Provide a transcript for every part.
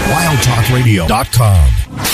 WildTalkRadio.com.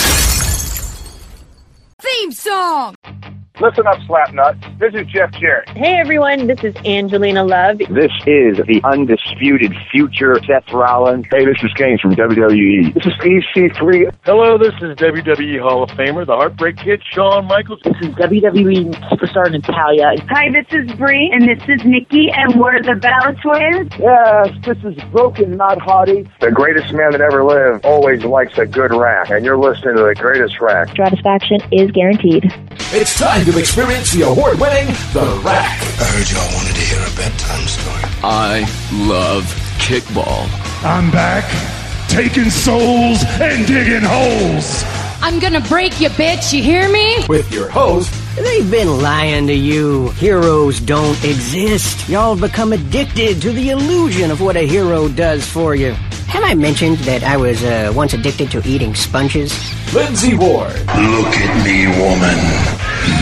Theme song! Listen up, Slapnuts. This is Jeff Jarrett. Hey, everyone. This is Angelina Love. This is the undisputed future Seth Rollins. Hey, this is Kane from WWE. This is EC3. Hello, this is WWE Hall of Famer, the Heartbreak Kid, Shawn Michaels. This is WWE Superstar Natalia. Hi, this is Brie, and this is Nikki, and we're the Bella Twins. Yes, this is Broken, not Hottie. The greatest man that ever lived always likes a good rack, and you're listening to the greatest rack. Stratisfaction is guaranteed. It's time to experience the award-winning The Rack. I heard y'all wanted to hear a bedtime story. I love kickball. I'm back, taking souls and digging holes. I'm gonna break you, bitch, you hear me? With your host, they've been lying to you. Heroes don't exist. Y'all become addicted to the illusion of what a hero does for you. Have I mentioned that I was once addicted to eating sponges? Lindsay Ward. Look at me, woman.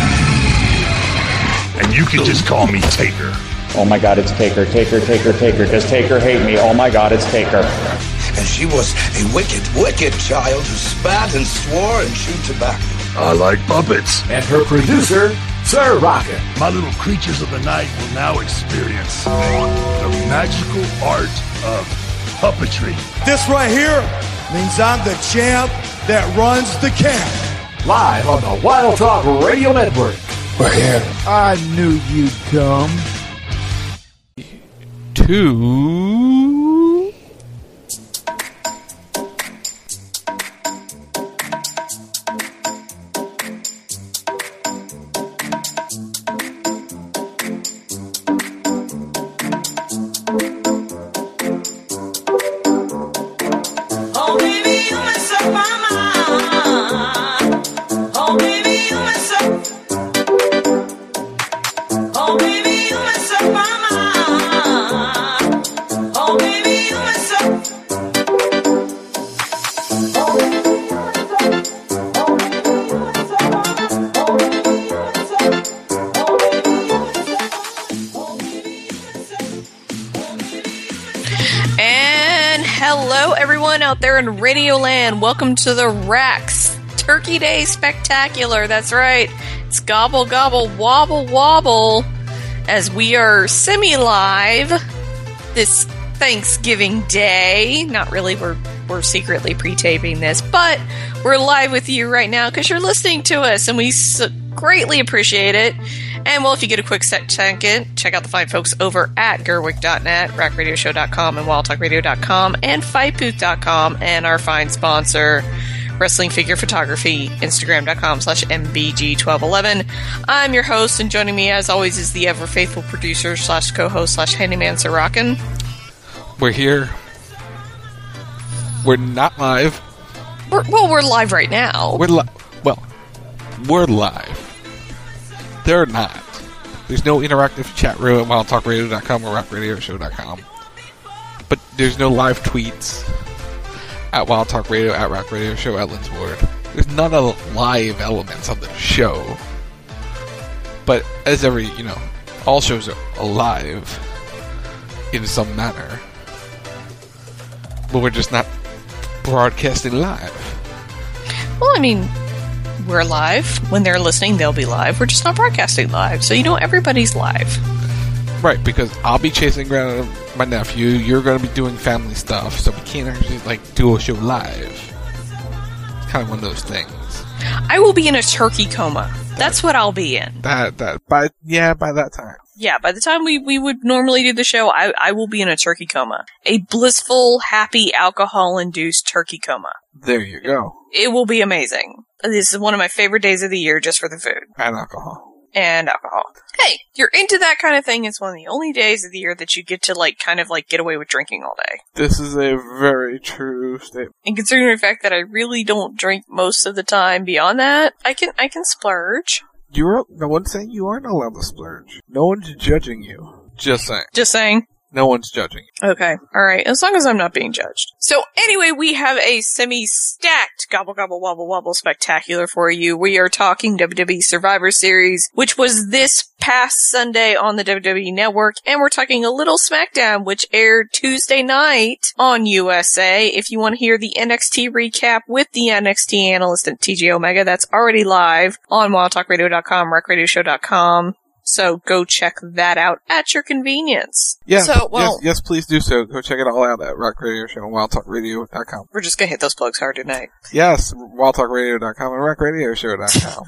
And you can just call me Taker. Oh my God, it's Taker, Taker, Taker, Taker. Does Taker hate me? Oh my God, it's Taker. And she was a wicked, wicked child who spat and swore and chewed tobacco. I like puppets. And her producer, Sir Rocket. My little creatures of the night will now experience the magical art of puppetry. This right here means I'm the champ that runs the camp. Live on the Wild Talk Radio Network. We're here. I knew you'd come. 2. Out there in Radioland, welcome to the Racks Turkey Day Spectacular. That's right, it's gobble gobble wobble wobble as we are semi-live this Thanksgiving Day. Not really, we're secretly pre-taping this, but we're live with you right now because you're listening to us, and we greatly appreciate it. And, well, if you get a quick second, check out the fine folks over at Gerwig.net, RackRadioShow.com, and WildTalkRadio.com, and FightBooth.com, and our fine sponsor, Wrestling Figure Photography, Instagram.com/MBG1211. I'm your host, and joining me, as always, is the ever-faithful producer / co-host / handyman, Sir Rockin'. We're here. We're not live. We're live right now. We're live. They're not. There's no interactive chat room at WildTalkRadio.com or RackRadioShow.com. But there's no live tweets at WildTalkRadio, at RackRadioShow, at Lindsay Ward. There's none of the live elements of the show. But as all shows are alive in some manner. But we're just not broadcasting live. Well, I mean, we're live. When they're listening, they'll be live. We're just not broadcasting live. So, everybody's live. Right, because I'll be chasing around my nephew. You're going to be doing family stuff. So we can't actually, do a show live. It's kind of one of those things. I will be in a turkey coma. That's what I'll be in. By that time. Yeah, by the time we would normally do the show, I will be in a turkey coma. A blissful, happy, alcohol-induced turkey coma. There you go. It will be amazing. This is one of my favorite days of the year just for the food. And alcohol. Hey, you're into that kind of thing. It's one of the only days of the year that you get to, get away with drinking all day. This is a very true statement. And considering the fact that I really don't drink most of the time beyond that, I can splurge. No one's saying you aren't allowed to splurge. No one's judging you. Just saying. Just saying. No one's judging. Okay. All right. As long as I'm not being judged. So anyway, we have a semi-stacked Gobble Gobble Wobble Wobble spectacular for you. We are talking WWE Survivor Series, which was this past Sunday on the WWE Network, and we're talking a little SmackDown, which aired Tuesday night on USA. If you want to hear the NXT recap with the NXT analyst at TJ Omega, that's already live on wildtalkradio.com, rekradioshow.com. So go check that out at your convenience. Yes, so, well, yes, please do so. Go check it all out at Rock Radio Show and wildtalkradio.com. We're just gonna hit those plugs hard tonight. Yes, wildtalkradio.com and rockradioshow.com.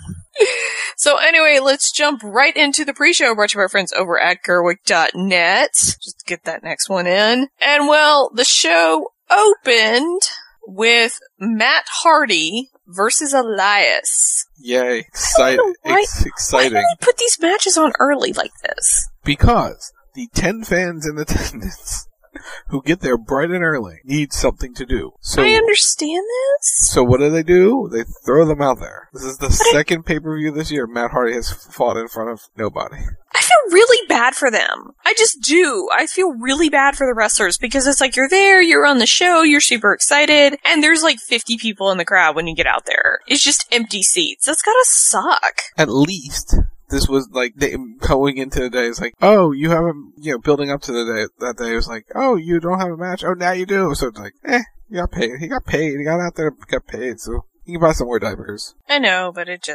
So anyway, let's jump right into the pre-show brought to you by our friends over at Gerwig.net. Just get that next one in. And well, the show opened with Matt Hardy versus Elias. Yay. Exciting. Why do they put these matches on early like this? Because the 10 fans in attendance who get there bright and early need something to do. So, I understand this. So what do? They throw them out there. This is the second pay-per-view this year Matt Hardy has fought in front of nobody. I feel really bad for them. I just do. I feel really bad for the wrestlers because it's like you're there, you're on the show, you're super excited, and there's like 50 people in the crowd when you get out there. It's just empty seats. That's gotta suck. At least this was like going into the day. It's like, oh, you haven't, building up to the day. That day it was like, oh, you don't have a match. Oh, now you do. So it's like, you got paid. He got paid. He got out there, got paid. So you can buy some more diapers. I know, but it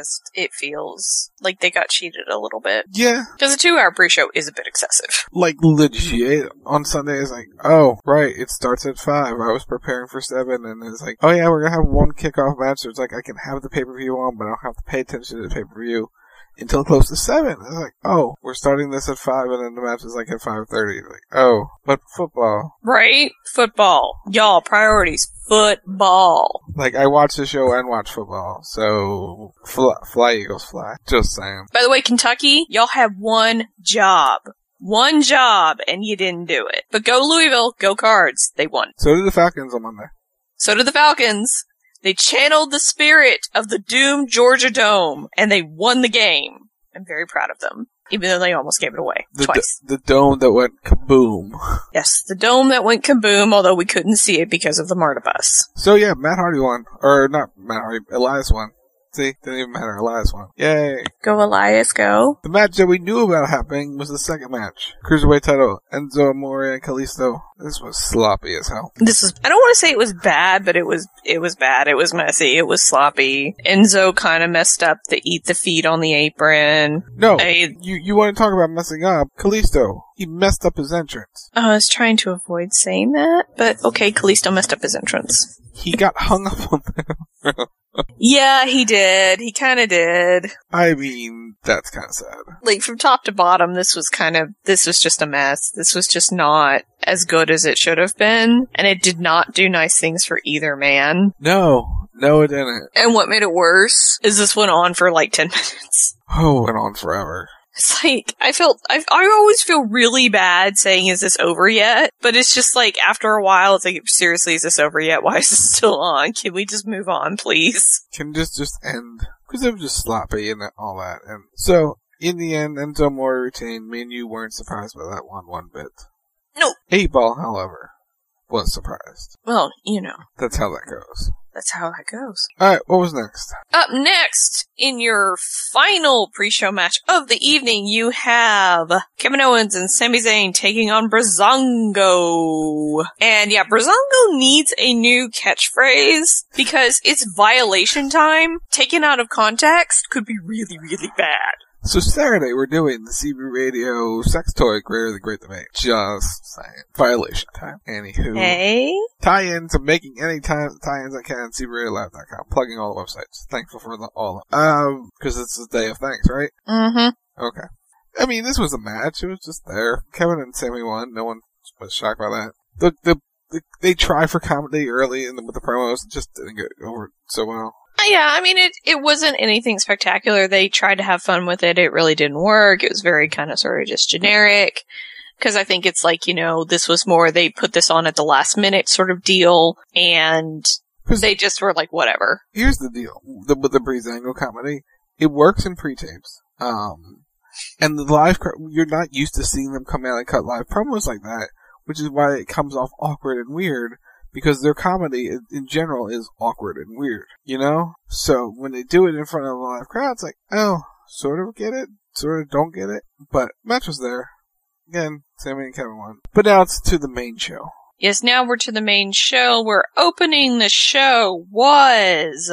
feels like they got cheated a little bit. Yeah. Because the 2-hour pre-show is a bit excessive. Like, legit, on Sunday, it's like, oh, right, it starts at 5. I was preparing for 7, and it's like, oh yeah, we're gonna have one kickoff match, so it's like, I can have the pay-per-view on, but I don't have to pay attention to the pay-per-view until close to 7. It's like, oh, we're starting this at 5, and then the match is like at 5:30. Like, oh, but football. Right? Football. Y'all, priorities. Football. Like, I watch the show and watch football, so fly Eagles fly. Just saying. By the way, Kentucky, y'all have one job. One job, and you didn't do it. But go Louisville, go Cards. They won. So did the Falcons on Monday. So did the Falcons. They channeled the spirit of the doomed Georgia Dome, and they won the game. I'm very proud of them, even though they almost gave it away twice. The dome that went kaboom. Yes, the dome that went kaboom, although we couldn't see it because of the MARTA bus. So yeah, Matt Hardy won. Or not Matt Hardy, Elias won. See, didn't even matter. Elias won. Yay. Go Elias, go. The match that we knew about happening was the second match. Cruiserweight title, Enzo Amore and Kalisto. This was sloppy as hell. I don't want to say it was bad, but it was bad. It was messy. It was sloppy. Enzo kind of messed up the eat the feet on the apron. No, you want to talk about messing up. Kalisto, he messed up his entrance. I was trying to avoid saying that, but okay, Kalisto messed up his entrance. He got hung up on them. Yeah, he did. He kind of did. I mean, that's kind of sad. Like, from top to bottom, this was just a mess. This was just not as good as it should have been, and it did not do nice things for either man. No, it didn't. And what made it worse is this went on for like 10 minutes. Oh, it went on forever. It's like, I always feel really bad saying, is this over yet? But it's just like, after a while, it's like, seriously, is this over yet? Why is this still on? Can we just move on, please? Can this just end? Because it was just sloppy and all that. And so, in the end, Enzo Amore retained. Me and you weren't surprised by that one bit. No. 8-Ball, however, was surprised. Well, That's how that goes. That's how that goes. Alright, what was next? Up next, in your final pre-show match of the evening, you have Kevin Owens and Sami Zayn taking on Breezango. And yeah, Breezango needs a new catchphrase because it's violation time. Taken out of context could be really, really bad. So Saturday we're doing the CB Radio sex toy Greater the Great Debate. Just saying. Violation time. Anywho. Hey? Tie-ins. I'm making any tie-ins I can. CBRadioLive.com. Plugging all the websites. Thankful for all of them. Because it's the day of thanks, right? Mm-hmm. Okay. I mean, this was a match. It was just there. Kevin and Sami won. No one was shocked by that. They tried for comedy early with the promos. It just didn't get over so well. Yeah, I mean, it wasn't anything spectacular. They tried to have fun with it. It really didn't work. It was very kind of sort of just generic. Because I think it's like, this was more, they put this on at the last minute sort of deal, and they just were like, whatever. Here's the deal. With the Breezango comedy, it works in pre-tapes. And the live, you're not used to seeing them come out and cut live promos like that. which is why it comes off awkward and weird, because their comedy in general is awkward and weird, you know? So when they do it in front of a live crowd, it's like, oh, sort of get it, sort of don't get it, but match was there. Again, Sammy and Kevin won. But now it's to the main show. Yes, now we're to the main show, where opening the show was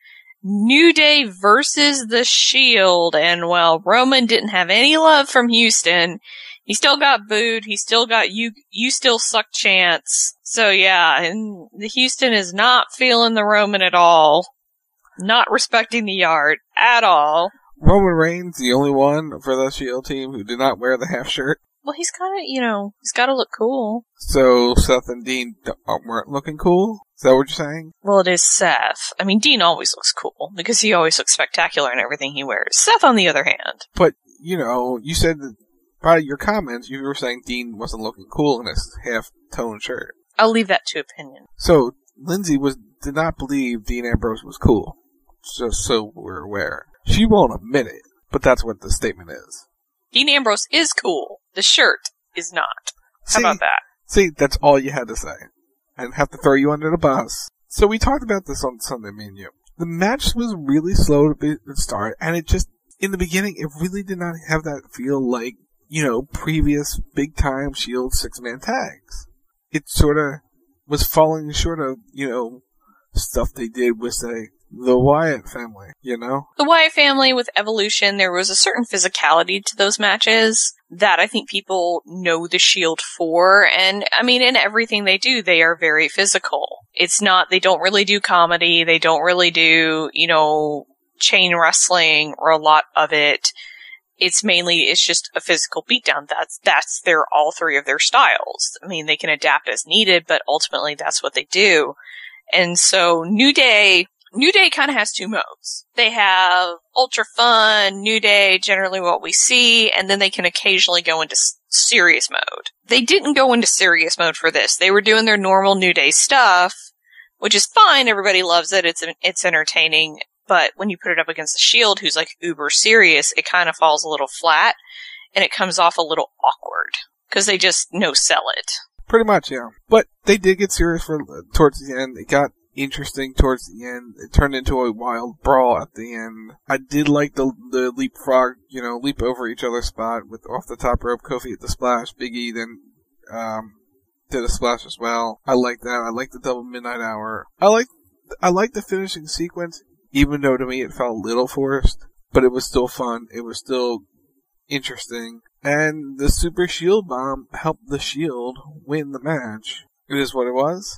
New Day versus The Shield, and well, Roman didn't have any love from Houston. He still got booed, he still got you still suck chants. So yeah, and the Houston is not feeling the Roman at all. Not respecting the yard at all. Roman Reigns, the only one for the Shield team who did not wear the half shirt. Well, he's gotta, he's gotta look cool. So Seth and Dean weren't looking cool? Is that what you're saying? Well, it is Seth. I mean, Dean always looks cool, because he always looks spectacular in everything he wears. Seth, on the other hand. But, you said that by your comments, you were saying Dean wasn't looking cool in his half-tone shirt. I'll leave that to opinion. So, Lindsay did not believe Dean Ambrose was cool. Just so we're aware. She won't admit it, but that's what the statement is. Dean Ambrose is cool. The shirt is not. How about that? See, that's all you had to say. I didn't have to throw you under the bus. So we talked about this on Sunday, me and you. The match was really slow to start, and it just, in the beginning, it really did not have that feel like, previous big-time Shield six-man tags. It sort of was falling short of, stuff they did with, say, the Wyatt family, The Wyatt family with Evolution, there was a certain physicality to those matches that I think people know the Shield for, and, I mean, in everything they do, they are very physical. It's not, they don't really do comedy, they don't really do, chain wrestling, or a lot of it. It's just a physical beatdown. That's all three of their styles. I mean, they can adapt as needed, but ultimately that's what they do. And so, New Day kind of has two modes. They have ultra fun, New Day, generally what we see, and then they can occasionally go into serious mode. They didn't go into serious mode for this. They were doing their normal New Day stuff, which is fine. Everybody loves it. It's entertaining. But when you put it up against the Shield, who's like uber serious, it kind of falls a little flat, and it comes off a little awkward, because they just no-sell it. Pretty much, yeah. But they did get serious towards the end. It got interesting towards the end. It turned into a wild brawl at the end. I did like the leapfrog, leap over each other's spot with off the top rope, Kofi at the splash, Big E then did a splash as well. I like that. I like the double midnight hour. I like the finishing sequence, even though to me it felt a little forced, but it was still fun. It was still interesting. And the Super Shield Bomb helped the Shield win the match. It is what it was.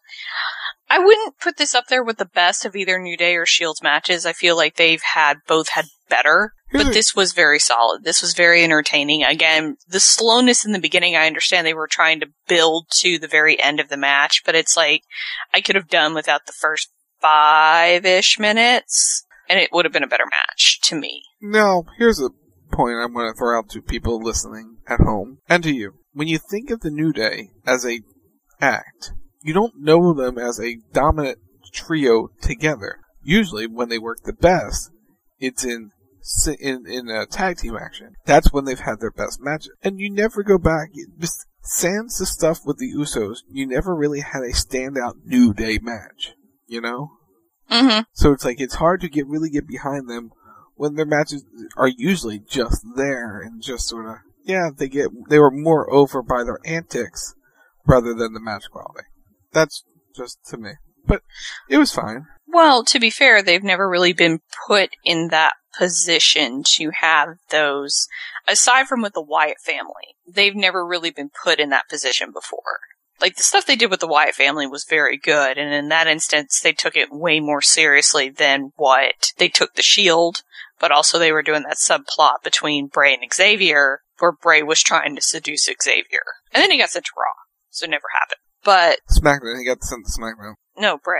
I wouldn't put this up there with the best of either New Day or Shield's matches. I feel like both had better, but this was very solid. This was very entertaining. Again, the slowness in the beginning, I understand they were trying to build to the very end of the match, but it's like, I could have done without the first 5-ish minutes, and it would have been a better match, to me. No, here's a point I'm going to throw out to people listening at home, and to you. When you think of the New Day as a act, you don't know them as a dominant trio together. Usually, when they work the best, it's in a tag team action. That's when they've had their best matches. And you never go back. Sans the stuff with the Usos, you never really had a standout New Day match. Mm-hmm. So it's like, it's hard to really get behind them when their matches are usually just there and just sort of, they were more over by their antics rather than the match quality. That's just to me. But it was fine. Well, to be fair, they've never really been put in that position to have those, aside from with the Wyatt family, they've never really been put in that position before. Like, the stuff they did with the Wyatt family was very good, and in that instance, they took it way more seriously than what they took the Shield, but also they were doing that subplot between Bray and Xavier, where Bray was trying to seduce Xavier. And then he got sent to Raw, so it never happened. But SmackDown, he got sent to SmackDown. No, Bray.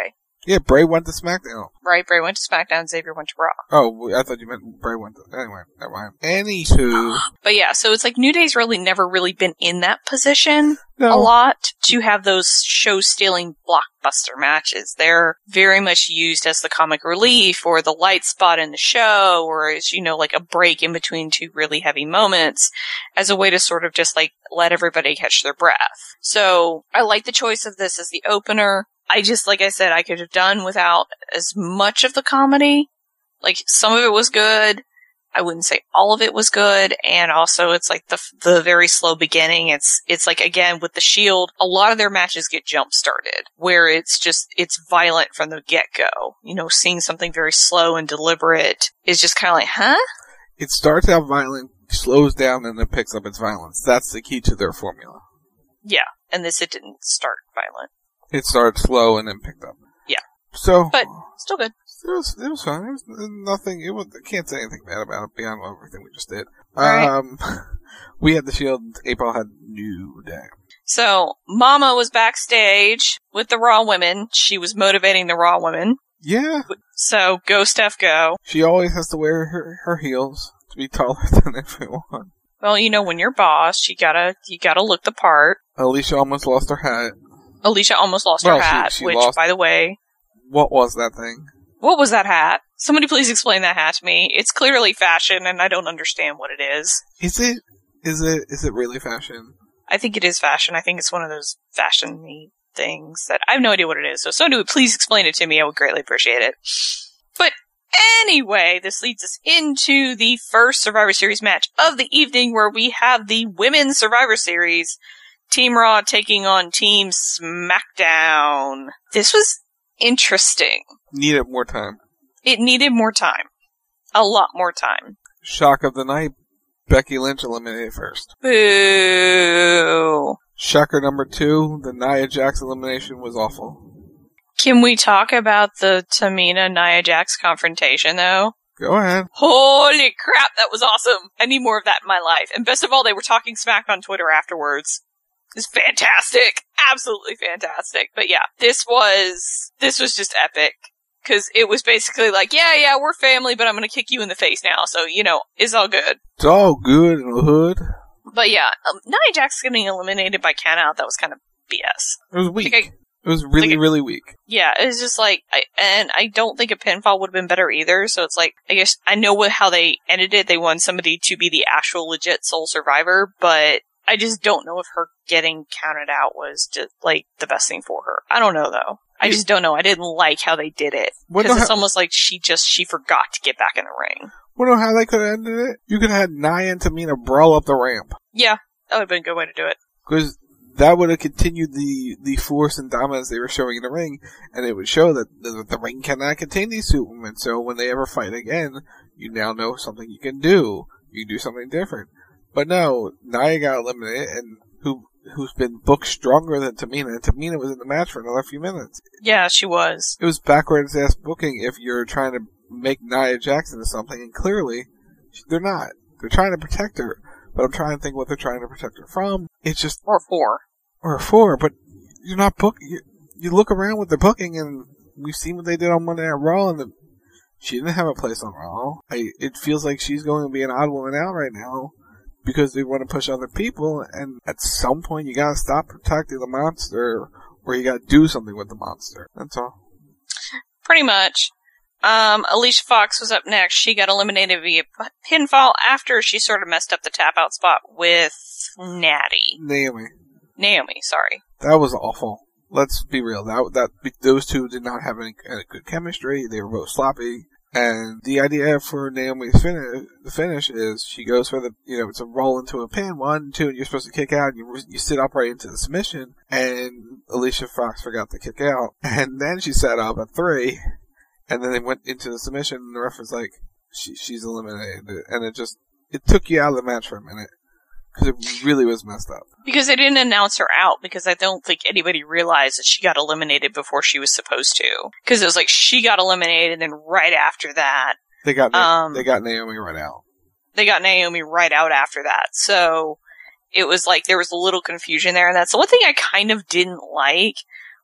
Yeah, Bray went to SmackDown. Right, Bray went to SmackDown, Xavier went to Raw. Oh, I thought you meant Bray went to... Anyway, never mind. Anywho. But yeah, so it's like New Day's really never really been in that position a lot to have those show-stealing blockbuster matches. They're very much used as the comic relief or the light spot in the show or as, like a break in between two really heavy moments as a way to sort of just like let everybody catch their breath. So I like the choice of this as the opener. I just, like I said, I could have done without as much of the comedy. Like, some of it was good. I wouldn't say all of it was good. And also, it's like the very slow beginning. It's like, again, with the Shield, a lot of their matches get jump-started, where it's violent from the get-go. Seeing something very slow and deliberate is just kind of like, huh? It starts out violent, slows down, and then picks up its violence. That's the key to their formula. Yeah. And it didn't start violent. It started slow and then picked up. Yeah. So, but still good. It was fun. It was nothing. I can't say anything bad about it beyond everything we just did. Right. We had the Shield. April had New Day. So Mama was backstage with the Raw women. She was motivating the Raw women. Yeah. So go Steph, go. She always has to wear her heels to be taller than everyone. Well, when you're boss, you gotta look the part. Alicia almost lost her hat. Alicia almost lost her hat, which, by the way... What was that thing? What was that hat? Somebody please explain that hat to me. It's clearly fashion, and I don't understand what it is. Is it really fashion? I think it is fashion. I think it's one of those fashion-y things that... I have no idea what it is, so somebody would please explain it to me. I would greatly appreciate it. But anyway, this leads us into the first Survivor Series match of the evening, where we have the Women's Survivor Series... Team Raw taking on Team SmackDown. This was interesting. Needed more time. It needed more time. A lot more time. Shock of the night. Becky Lynch eliminated first. Boo. Shocker number 2. The Nia Jax elimination was awful. Can we talk about the Tamina-Nia Jax confrontation, though? Go ahead. Holy crap, that was awesome. I need more of that in my life. And best of all, they were talking smack on Twitter afterwards. It's fantastic. Absolutely fantastic. But yeah, this was just epic. Cause it was basically like, yeah, we're family, but I'm gonna kick you in the face now. So, it's all good. It's all good in the hood. But yeah, Nia Jax getting eliminated by count-out, that was kind of BS. It was weak. It was really weak. Yeah, it was just like, I don't think a pinfall would have been better either. So it's like, I guess I know how they ended it. They wanted somebody to be the actual legit sole survivor, but I just don't know if her getting counted out was just, like, the best thing for her. I don't know, though. I just don't know. I didn't like how they did it. Because it's almost like she forgot to get back in the ring. We know how they could have ended it? You could have had Nia and Tamina brawl up the ramp. Yeah, that would have been a good way to do it. Because that would have continued the force and dominance they were showing in the ring, and it would show that the ring cannot contain these two women. So when they ever fight again, you now know something you can do. You can do something different. But no, Nia got eliminated, and who's been booked stronger than Tamina. Tamina was in the match for another few minutes. Yeah, she was. It was backwards ass booking if you're trying to make Nia Jax into something, and clearly they're not. They're trying to protect her, but I'm trying to think what they're trying to protect her from. It's just or for, but you're not booking. You look around with the booking, and we've seen what they did on Monday Night Raw, and she didn't have a place on Raw. It feels like she's going to be an odd woman out right now. Because they want to push other people, and at some point you gotta stop protecting the monster, or you gotta do something with the monster. That's all. Pretty much. Alicia Fox was up next. She got eliminated via pinfall after she sort of messed up the tap-out spot with Natty. Naomi, sorry. That was awful. Let's be real. Those two did not have any good chemistry. They were both sloppy. And the idea for Naomi's finish is she goes for it's a roll into a pin, 1, 2, and you're supposed to kick out, and you sit upright into the submission, and Alicia Fox forgot to kick out. And then she sat up at 3, and then they went into the submission, and the ref was like, she's eliminated. And it took you out of the match for a minute. Because it really was messed up. Because they didn't announce her out, because I don't think anybody realized that she got eliminated before she was supposed to. Because it was like, she got eliminated, and then right after that... They got Naomi right out. They got Naomi right out after that. So, it was like, there was a little confusion there, and that's the one thing I kind of didn't like,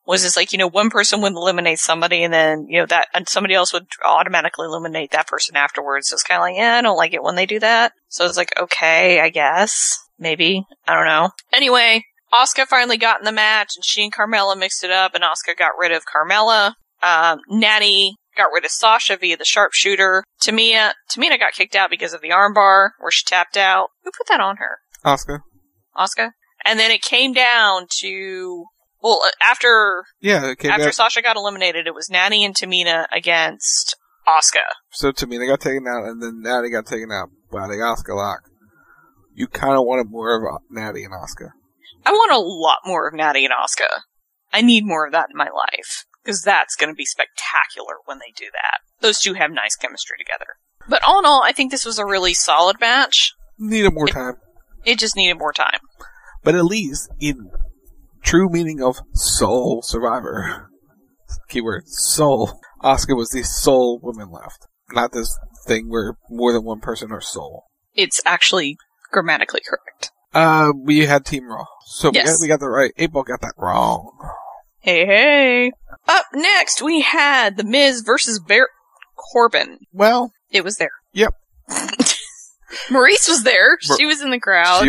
was this like, one person would eliminate somebody and then, and somebody else would automatically eliminate that person afterwards. So it's kind of like, I don't like it when they do that. So it's like, okay, I guess. Maybe. I don't know. Anyway, Asuka finally got in the match and she and Carmella mixed it up and Asuka got rid of Carmella. Natty got rid of Sasha via the sharpshooter. Tamina got kicked out because of the armbar where she tapped out. Who put that on her? Asuka. And then it came down to, after Sasha got eliminated, it was Natty and Tamina against Asuka. So Tamina got taken out and then Natty got taken out by the Asuka lock. You kind of wanted more of Natty and Asuka. I want a lot more of Natty and Asuka. I need more of that in my life. Because that's going to be spectacular when they do that. Those two have nice chemistry together. But all in all, I think this was a really solid match. Needed more time. It just needed more time. But at least, in true meaning of Soul Survivor, keyword, soul, Asuka was the sole woman left. Not this thing where more than one person are soul. It's actually grammatically correct. We had Team Raw. So yes. we got that right. 8-Ball got that wrong. Hey. Up next, we had The Miz versus Baron Corbin. Well. It was there. Yep. Maurice was there. She was in the crowd.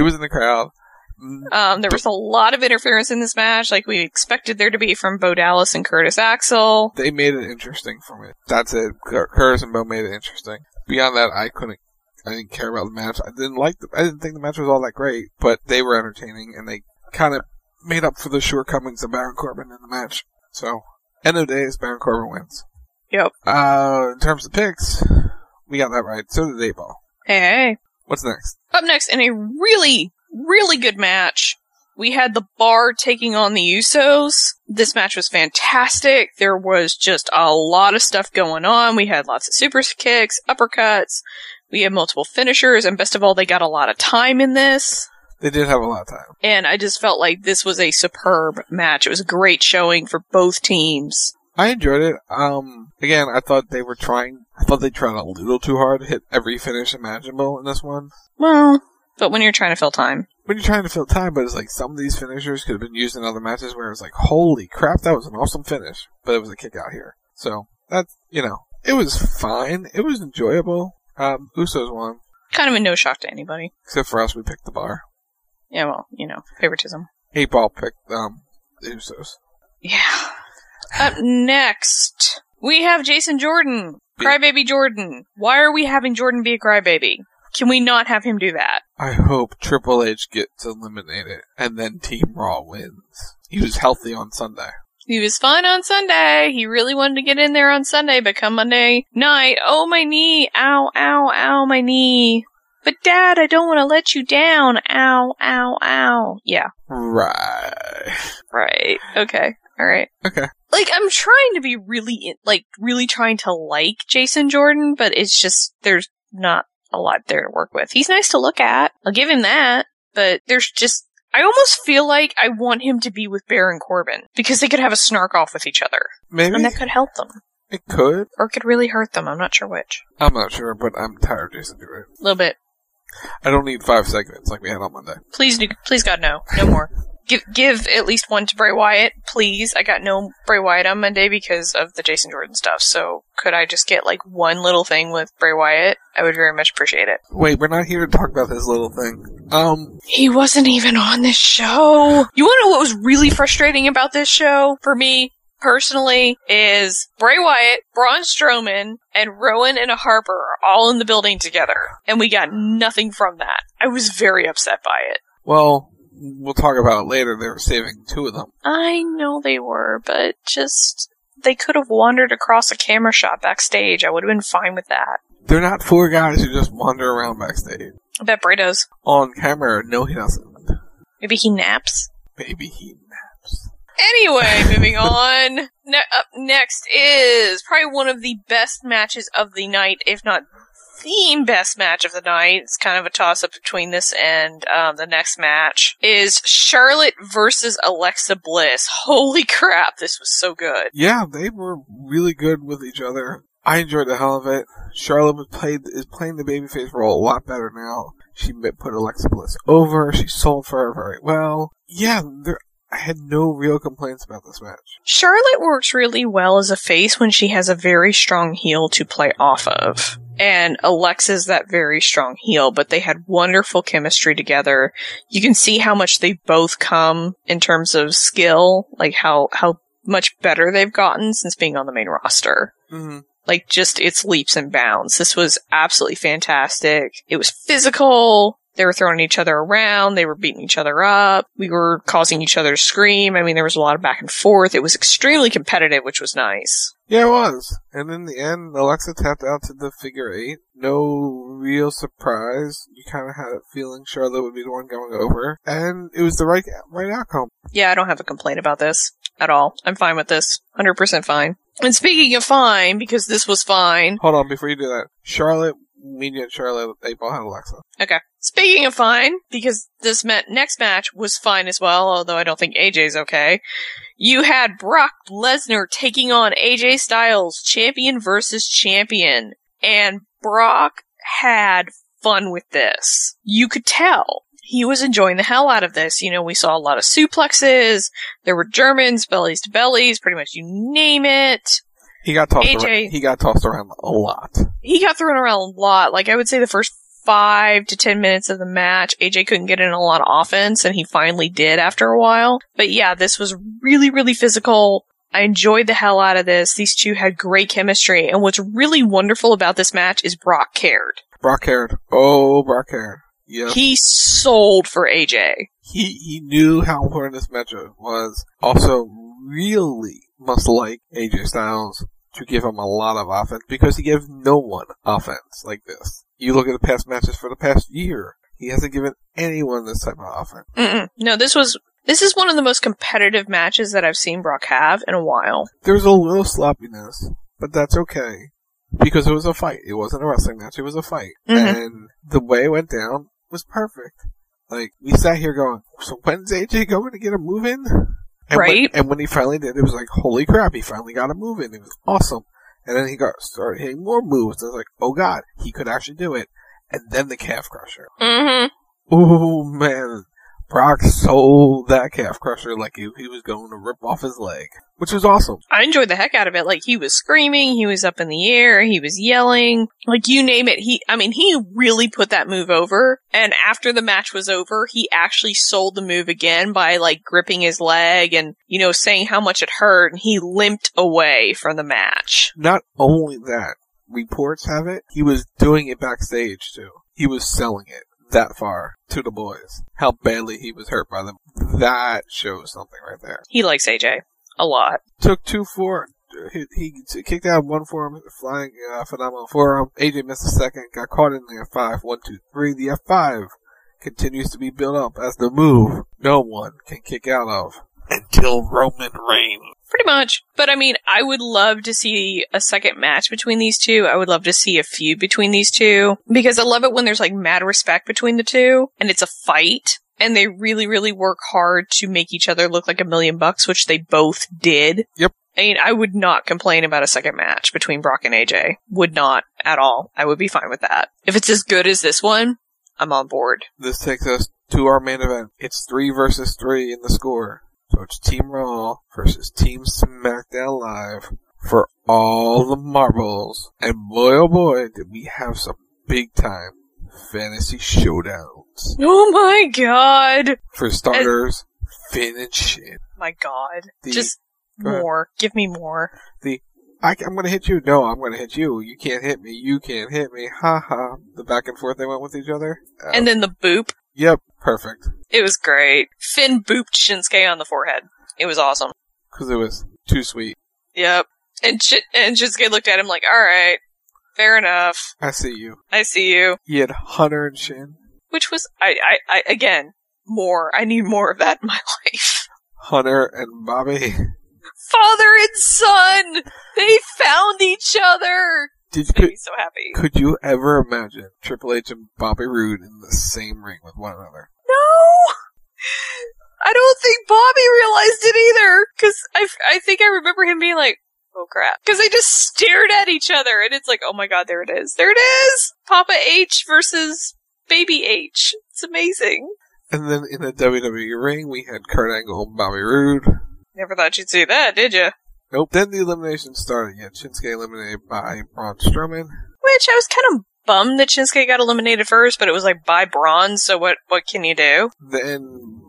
There was a lot of interference in this match, like we expected there to be from Bo Dallas and Curtis Axel. They made it interesting for me. That's it. Curtis and Bo made it interesting. Beyond that, I didn't care about the match. I didn't think the match was all that great, but they were entertaining, and they kind of made up for the shortcomings of Baron Corbin in the match. So, end of the day, Baron Corbin wins. Yep. In terms of picks, we got that right. So did 8-Ball. Hey. What's next? Up next, in a really, really good match, we had the Bar taking on the Usos. This match was fantastic. There was just a lot of stuff going on. We had lots of super kicks, uppercuts. We had multiple finishers, and best of all, they got a lot of time in this. They did have a lot of time. And I just felt like this was a superb match. It was a great showing for both teams. I enjoyed it. Again, I thought they tried a little too hard to hit every finish imaginable in this one. Well, but when you're trying to fill time. But it's like some of these finishers could have been used in other matches where it was like, holy crap, that was an awesome finish. But it was a kick out here. So, that's, it was fine. It was enjoyable. Usos won. Kind of a no shock to anybody. Except for us, we picked the Bar. Yeah, well, favoritism. 8-Ball picked, the Usos. Yeah. Up next, we have Jason Jordan. Crybaby Jordan. Why are we having Jordan be a crybaby? Can we not have him do that? I hope Triple H gets eliminated, and then Team Raw wins. He was healthy on Sunday. He was fine on Sunday. He really wanted to get in there on Sunday, but come Monday night, oh, my knee. Ow, ow, ow, my knee. But Dad, I don't want to let you down. Ow, ow, ow. Yeah. Right. Okay. All right. Okay. Like, I'm trying to be really trying to like Jason Jordan, but it's just, there's not a lot there to work with. He's nice to look at. I'll give him that, but there's just, I almost feel like I want him to be with Baron Corbin, because they could have a snark off with each other. Maybe. And that could help them. It could. Or it could really hurt them. I'm not sure which. I'm not sure, but I'm tired of Jason Jordan. A little bit. I don't need 5 segments like we had on Monday. Please God, no. No more. Give at least one to Bray Wyatt, please. I got no Bray Wyatt on Monday because of the Jason Jordan stuff, so could I just get, one little thing with Bray Wyatt? I would very much appreciate it. Wait, we're not here to talk about this little thing. He wasn't even on this show! You wanna know what was really frustrating about this show, for me, personally, is Bray Wyatt, Braun Strowman, and Rowan and Harper are all in the building together, and we got nothing from that. I was very upset by it. Well, we'll talk about it later. They were saving 2 of them. I know they were, but they could have wandered across a camera shot backstage. I would have been fine with that. They're not 4 guys who just wander around backstage. I bet Bray does. On camera, no, he doesn't. Maybe he naps? Maybe he naps. Anyway, moving on. Up next is probably one of the best matches of the night, if not the best match of the night. It's kind of a toss-up between this and the next match, is Charlotte versus Alexa Bliss. Holy crap, this was so good. Yeah, they were really good with each other. I enjoyed the hell of it. Charlotte is playing the babyface role a lot better now. She put Alexa Bliss over. She sold for her very well. Yeah, I had no real complaints about this match. Charlotte works really well as a face when she has a very strong heel to play off of. And Alexa's that very strong heel, but they had wonderful chemistry together. You can see how much they both come in terms of skill, like how much better they've gotten since being on the main roster. Mm-hmm. Like, just it's leaps and bounds. This was absolutely fantastic. It was physical. They were throwing each other around. They were beating each other up. We were causing each other to scream. I mean, there was a lot of back and forth. It was extremely competitive, which was nice. Yeah, it was. And in the end, Alexa tapped out to the figure 8. No real surprise. You kind of had a feeling Charlotte would be the one going over. And it was the right outcome. Yeah, I don't have a complaint about this at all. I'm fine with this. 100% fine. And speaking of fine, because this was fine. Hold on, before you do that. Charlotte, Media and Charlotte, they both had Alexa. Okay. Speaking of fine, because this next match was fine as well, although I don't think AJ's okay. You had Brock Lesnar taking on AJ Styles, champion versus champion. And Brock had fun with this. You could tell. He was enjoying the hell out of this. You know, we saw a lot of suplexes. There were Germans, bellies to bellies, pretty much you name it. He got tossed around. He got tossed around a lot. He got thrown around a lot. Like, I would say the first 5 to 10 minutes of the match, AJ couldn't get in a lot of offense, and he finally did after a while. But yeah, this was really, really physical. I enjoyed the hell out of this. These two had great chemistry, and what's really wonderful about this match is Brock cared. Brock cared. Oh, Brock cared. Yep. He sold for AJ. He knew how important this match was. Also, really must like AJ Styles to give him a lot of offense, because he gave no one offense like this. You look at the past matches for the past year, he hasn't given anyone this type of offense. No, this is one of the most competitive matches that I've seen Brock have in a while. There's a little sloppiness, but that's okay, because it was a fight. It wasn't a wrestling match, it was a fight. Mm-hmm. And the way it went down was perfect. Like, we sat here going, so when's AJ going to get a move in? And right. When he finally did, it was like, holy crap, he finally got a move in. It was awesome. And then he started hitting more moves. I was like, oh god, he could actually do it. And then the calf crusher. Mm-hmm. Ooh, man. Brock sold that calf crusher like he was going to rip off his leg, which was awesome. I enjoyed the heck out of it. Like, he was screaming, he was up in the air, he was yelling, like, you name it. He really put that move over, and after the match was over, he actually sold the move again by, like, gripping his leg and, you know, saying how much it hurt, and he limped away from the match. Not only that, reports have it, he was doing it backstage, too. He was selling it that far to the boys. How badly he was hurt by them. That shows something right there. He likes AJ a lot. Took 2-4. He kicked out one forearm, flying phenomenal forearm. AJ missed a second, got caught in the F5. 1, 2, 3. The F5 continues to be built up as the move no one can kick out of until Roman Reigns. Pretty much. But I mean, I would love to see a second match between these two. I would love to see a feud between these two. Because I love it when there's like mad respect between the two. And it's a fight. And they really, really work hard to make each other look like $1 million, which they both did. Yep. I mean, I would not complain about a second match between Brock and AJ. Would not at all. I would be fine with that. If it's as good as this one, I'm on board. This takes us to our main event. It's 3 versus 3 in the score. So it's Team Raw versus Team SmackDown Live for all the marbles. And boy, oh boy, did we have some big time fantasy showdowns. Oh my god! For starters, Finn and Shin. My god. Just more. Give me more. I'm gonna hit you. No, I'm gonna hit you. You can't hit me. You can't hit me. Ha ha. The back and forth they went with each other. And then the boop. Yep. Perfect. It was great. Finn booped Shinsuke on the forehead. It was awesome. Because it was too sweet. Yep. And Shinsuke looked at him like, alright, fair enough. I see you. I see you. You had Hunter and Shin. Which was, again, more. I need more of that in my life. Hunter and Bobby. Father and son! They found each other! Made me so happy. Could you ever imagine Triple H and Bobby Roode in the same ring with one another? No! I don't think Bobby realized it either, because I think I remember him being like, oh crap. Because they just stared at each other, and it's like, oh my god, there it is. There it is! Papa H versus Baby H. It's amazing. And then in the WWE ring, we had Kurt Angle and Bobby Roode. Never thought you'd see that, did you? Nope. Then the elimination started again. Shinsuke eliminated by Braun Strowman. Which I was kind of bummed that Shinsuke got eliminated first, but it was like by Braun, so what can you do? Then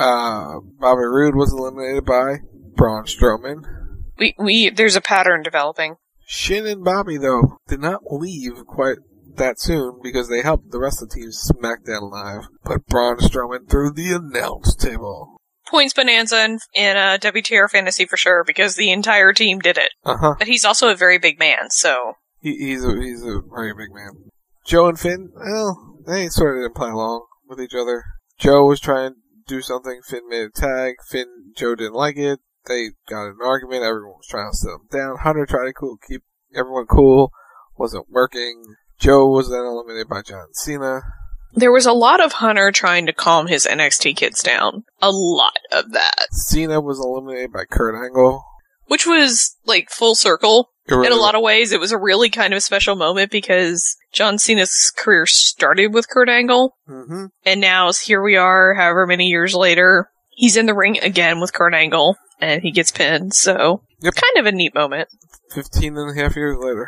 Bobby Roode was eliminated by Braun Strowman. There's a pattern developing. Shin and Bobby, though, did not leave quite that soon because they helped the rest of the team SmackDown Live put Braun Strowman through the announce table. Points bonanza in WTR Fantasy for sure, because the entire team did it. Uh-huh. But he's also a very big man, so... He's a very big man. Joe and Finn, well, they sort of didn't play along with each other. Joe was trying to do something, Finn made a tag, Joe didn't like it, they got in an argument, everyone was trying to sit them down, Hunter tried to keep everyone cool, wasn't working. Joe was then eliminated by John Cena. There was a lot of Hunter trying to calm his NXT kids down. A lot of that. Cena was eliminated by Kurt Angle. Which was, like, full circle. Really in a lot of ways, it was a really kind of special moment because John Cena's career started with Kurt Angle. Mm-hmm. And now, here we are, however many years later, he's in the ring again with Kurt Angle, and he gets pinned, so kind of a neat moment. 15 and a half years later.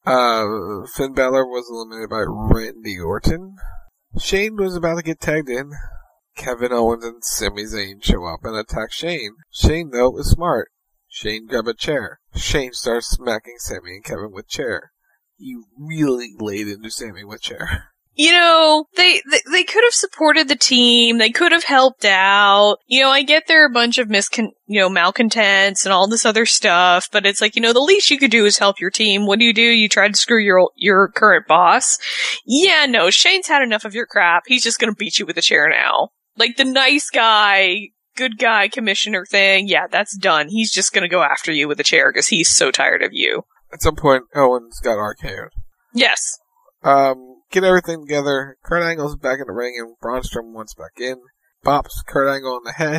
Finn Balor was eliminated by Randy Orton. Shane was about to get tagged in. Kevin Owens and Sami Zayn show up and attack Shane. Shane, though, was smart. Shane grabbed a chair. Shane starts smacking Sami and Kevin with chair. He really laid into Sami with chair. You know, they could have supported the team. They could have helped out. You know, I get there are a bunch of malcontents and all this other stuff, but it's like, you know, the least you could do is help your team. What do? You try to screw your current boss? Yeah, no, Shane's had enough of your crap. He's just gonna beat you with a chair now. Like the nice guy, good guy commissioner thing, yeah, that's done. He's just gonna go after you with a chair because he's so tired of you. At some point, Owens got RKO'd. Yes. Get everything together. Kurt Angle's back in the ring and Braun Strowman wants back in. Bops Kurt Angle on the head,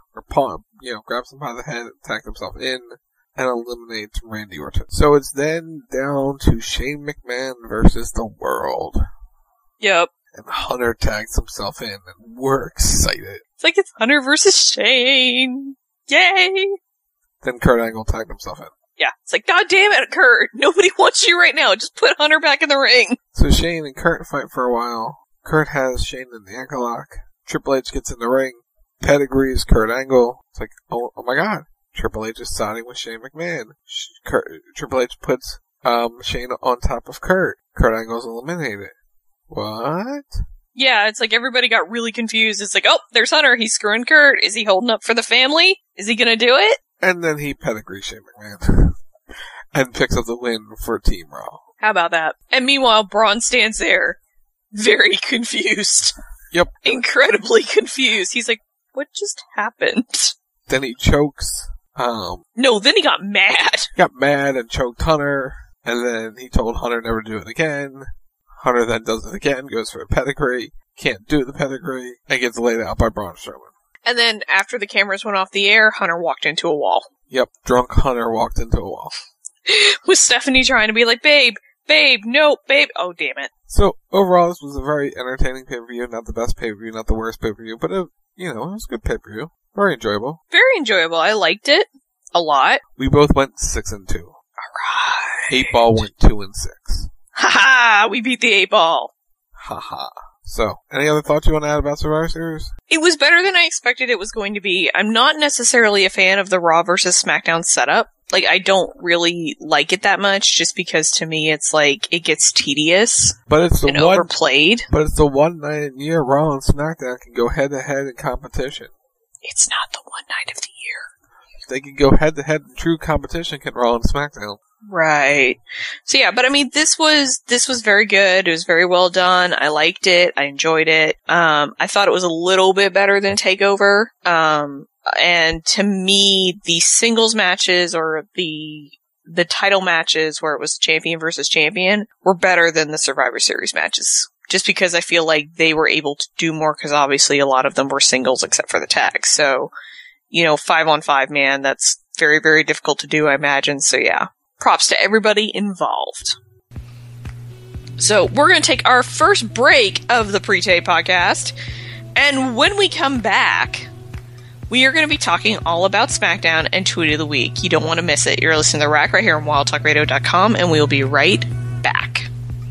or grabs him by the head, attacks himself in, and eliminates Randy Orton. So it's then down to Shane McMahon versus the world. Yep. And Hunter tags himself in, and we're excited. It's like it's Hunter versus Shane. Yay! Then Kurt Angle tagged himself in. Yeah, it's like, God damn it, Kurt! Nobody wants you right now. Just put Hunter back in the ring. So Shane and Kurt fight for a while. Kurt has Shane in the ankle lock. Triple H gets in the ring. Pedigrees Kurt Angle. It's like, oh my God. Triple H is siding with Shane McMahon. Triple H puts Shane on top of Kurt. Kurt Angle's eliminated. What? Yeah, it's like everybody got really confused. It's like, oh, there's Hunter. He's screwing Kurt. Is he holding up for the family? Is he gonna do it? And then he pedigrees Shane McMahon. And picks up the win for Team Raw. How about that? And meanwhile, Braun stands there, very confused. Yep. Incredibly confused. He's like, what just happened? Then he chokes. No, then he got mad. He got mad and choked Hunter. And then he told Hunter never to do it again. Hunter then does it again, goes for a pedigree. Can't do the pedigree. And gets laid out by Braun Strowman. And then, after the cameras went off the air, Hunter walked into a wall. Yep, drunk Hunter walked into a wall. With Stephanie trying to be like, babe, no, babe. Oh, damn it. So, overall, this was a very entertaining pay-per-view. Not the best pay-per-view, not the worst pay-per-view, but, it was a good pay-per-view. Very enjoyable. Very enjoyable. I liked it a lot. We both went 6-2. Alright. 8-Ball went 2-6. Ha-ha! We beat the 8-Ball. Ha-ha. So, any other thoughts you want to add about Survivor Series? It was better than I expected it was going to be. I'm not necessarily a fan of the Raw versus SmackDown setup. Like, I don't really like it that much, just because to me it's like, it gets tedious and overplayed. But it's the one night in year Raw and SmackDown can go head-to-head in competition. It's not the one night of the year. They can go head-to-head in true competition, can Raw and SmackDown. Right. So yeah, but I mean, this was very good. It was very well done. I liked it. I enjoyed it. I thought it was a little bit better than TakeOver. And to me, the singles matches or the title matches where it was champion versus champion were better than the Survivor Series matches. Just because I feel like they were able to do more, because obviously a lot of them were singles except for the tag. So, 5-on-5, man, that's very, very difficult to do, I imagine. So yeah. Props to everybody involved. So, we're going to take our first break of the Pre-Tape podcast, And when we come back, we are going to be talking all about SmackDown and Tweet of the Week. You don't want to miss it. You're listening to The Rack right here on WildTalkRadio.com, and we'll be right back.